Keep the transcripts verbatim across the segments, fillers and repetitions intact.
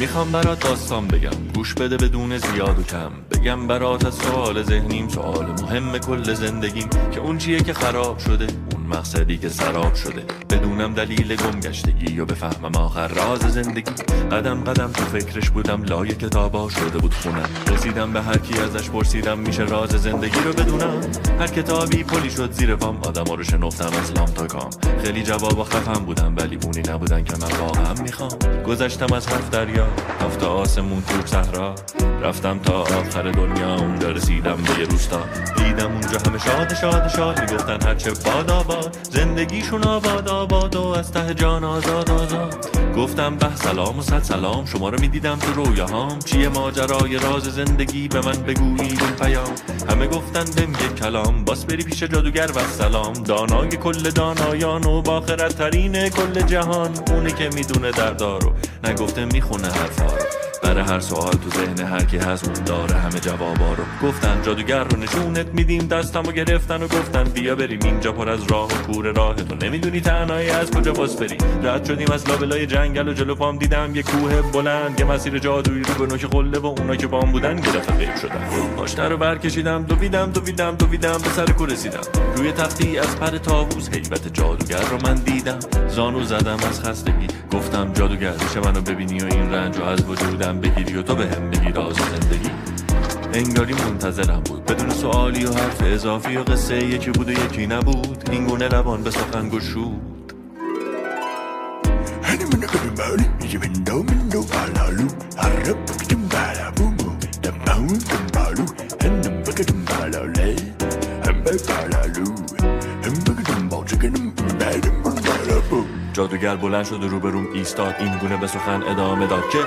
میخوام برات داستان بگم، گوش بده بدون زیاد و کم. بگم برات از سوال ذهنیم، سوال مهم کل زندگیم، که اون چیه که خراب شده، اون مقصدی که سراب شده. بدونم دلیل گمگشتگی و بفهمم آخر راز زندگی. قدم قدم تو فکرش بودم، لای کتابا شده بود خونم. رسیدم به هر کی ازش پرسیدم میشه راز زندگی رو بدونم. هر کتابی پلی شد زیر پام، آدما رو شنفتم از لام تا کام. خیلی جوابا خفم بودم ولی اونی نبودن که من واقعا میخوام. گذشتم از هفت دریا، هفت آسمون تو صحرا، رفتم تا آخر دنیا، اونجا رسیدم به یه روستا. دیدم اونجا همه شاد شاد شاد، میگفتن هرچه باد آباد، زندگیشون آباد آباد و از ته جان آزاد آزاد. گفتم به سلام و صد سلام، شما رو میدیدم تو رویاهام. چیه ماجرای راز زندگی، به من بگویید این پیام. همه گفتن بهم یک کلام، باس بری پیش جادوگر و سلام. دانای کل دانایان و باخرت ترین کل جهان، اونی که میدونه دردارو نگفته میخونه حرفا رو. برای هر سوال تو ذهن هر کی هست اون داره همه جوابا رو. گفتن جادوگر رو نشونت میدیم، دستمو گرفتن و گفتن بیا بریم اینجا پر از راه و کور راه. تو نمیدونی تنهایی از کجا باز بری. رد شدیم از لابلای جنگل و جلو پام دیدم یه کوه بلند، یه مسیر جادویی رو به نوک قله و اونا که بام بودن یه دفعه غیب شدن. پاشنه رو برکشیدم، دویدم دویدم دویدم به سر کوه رسیدم. روی تختی از پر طاووس هیبت جادوگر رو من دیدم. زانو زدم از خستگی، گفتم جادوگر میشه منو ببینی و این رنج رو از وجودم بگیری و تو به هم بگی راز زندگی. انگاری منتظرم بود بدون سوالی و حرف اضافی و قصه یکی بود و یکی نبود. این گونه لبان به سخن گشود. جادوگر بلند شد و روبروم ایستاد، این گونه به سخن ادامه داد که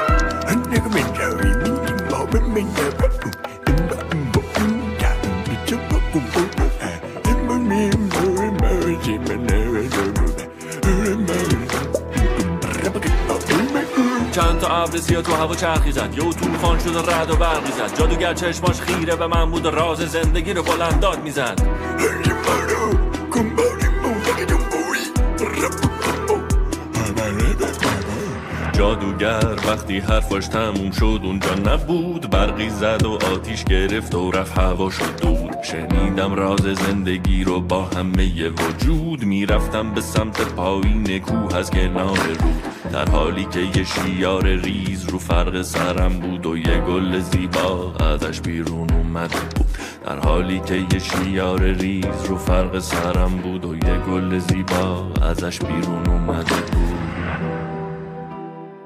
چند تا ابر سیاه تو هوا چرخی زد، یه طوفان شد و رعد و برقی زد. جادوگر چشماش خیره به من بود و راز زندگی رو بلند داد میزد. جادوگر وقتی حرفاش تموم شد اونجا نبود. برقی زد و آتیش گرفت و رفت هوا شد دود. شنیدم راز زندگی رو با همه وجود. میرفتم به سمت پایین کوه از کنار رود، در حالی که یه شیار ریز رو فرق سرم بود و یه گل زیبا ازش بیرون اومده بود. در حالی که یه شیار ریز رو فرق سرم بود و یه گل زیبا ازش بیرون اومده بود.